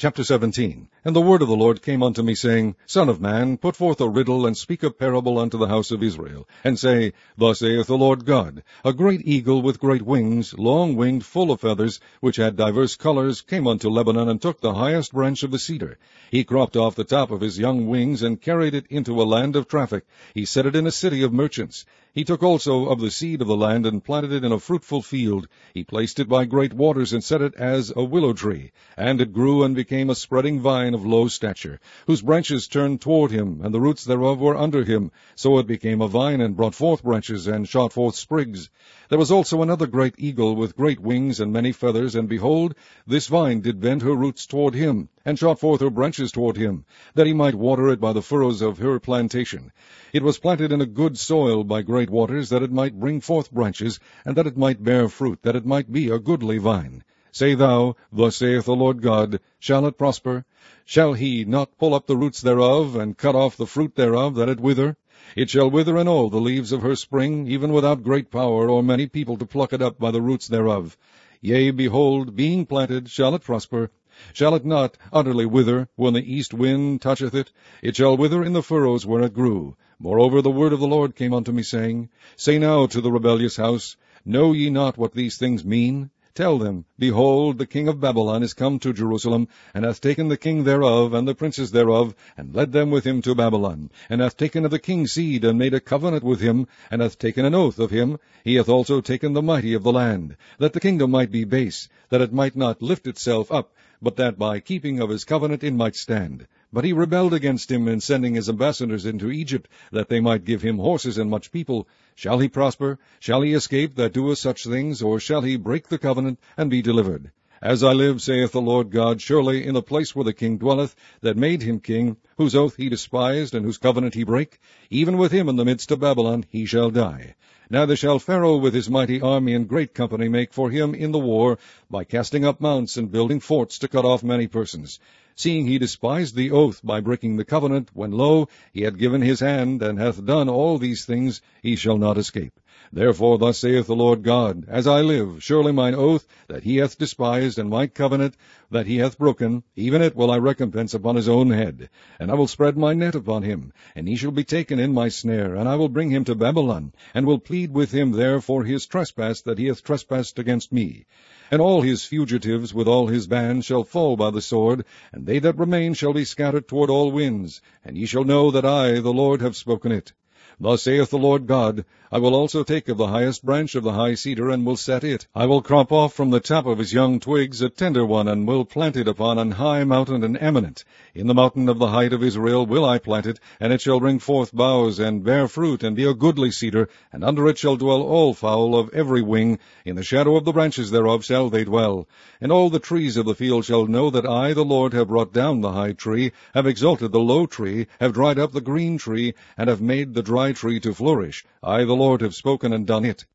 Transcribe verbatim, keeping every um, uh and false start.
Chapter seventeen. And the word of the Lord came unto me, saying, Son of man, put forth a riddle, and speak a parable unto the house of Israel, and say, Thus saith the Lord God, A great eagle with great wings, long-winged, full of feathers, which had divers colors, came unto Lebanon, and took the highest branch of the cedar. He cropped off the top of his young wings, and carried it into a land of traffic. He set it in a city of merchants. He took also of the seed of the land, and planted it in a fruitful field. He placed it by great waters, and set it as a willow tree. And it grew, and became a spreading vine of low stature, whose branches turned toward him, and the roots thereof were under him. So it became a vine, and brought forth branches, and shot forth sprigs. There was also another great eagle, with great wings and many feathers, and behold, this vine did bend her roots toward him, and shot forth her branches toward him, that he might water it by the furrows of her plantation. It was planted in a good soil by great waters, that it might bring forth branches, and that it might bear fruit, that it might be a goodly vine. Say thou, Thus saith the Lord God, Shall it prosper? Shall he not pull up the roots thereof, and cut off the fruit thereof, that it wither? It shall wither in all the leaves of her spring, even without great power, or many people to pluck it up by the roots thereof. Yea, behold, being planted, shall it prosper? Shall it not utterly wither, when the east wind toucheth it? It shall wither in the furrows where it grew. Moreover, the word of the Lord came unto me, saying, Say now to the rebellious house, Know ye not what these things mean? Tell them, Behold, the king of Babylon is come to Jerusalem, and hath taken the king thereof, and the princes thereof, and led them with him to Babylon, and hath taken of the king's seed, and made a covenant with him, and hath taken an oath of him. He hath also taken the mighty of the land, that the kingdom might be base, that it might not lift itself up, but that by keeping of his covenant it might stand. But he rebelled against him in sending his ambassadors into Egypt, that they might give him horses and much people. Shall he prosper? Shall he escape that doeth such things, or shall he break the covenant, and be delivered? As I live, saith the Lord God, surely in the place where the king dwelleth, that made him king, whose oath he despised, and whose covenant he brake, even with him in the midst of Babylon he shall die. Neither shall Pharaoh with his mighty army and great company make for him in the war, by casting up mounts and building forts to cut off many persons. Seeing he despised the oath by breaking the covenant, when, lo, he had given his hand, and hath done all these things, he shall not escape. Therefore thus saith the Lord God, As I live, surely mine oath that he hath despised, and my covenant that he hath broken, even it will I recompense upon his own head. And I will spread my net upon him, and he shall be taken in my snare, and I will bring him to Babylon, and will plead with him there for his trespass that he hath trespassed against me. And all his fugitives with all his bands shall fall by the sword, and they that remain shall be scattered toward all winds. And ye shall know that I, the Lord, have spoken it. Thus saith the Lord God, I will also take of the highest branch of the high cedar, and will set it. I will crop off from the top of his young twigs a tender one, and will plant it upon an high mountain and eminent. In the mountain of the height of Israel will I plant it, and it shall bring forth boughs, and bear fruit, and be a goodly cedar, and under it shall dwell all fowl of every wing. In the shadow of the branches thereof shall they dwell. And all the trees of the field shall know that I, the Lord, have brought down the high tree, have exalted the low tree, have dried up the green tree, and have made the dry tree to flourish. I, the Lord, have spoken and done it.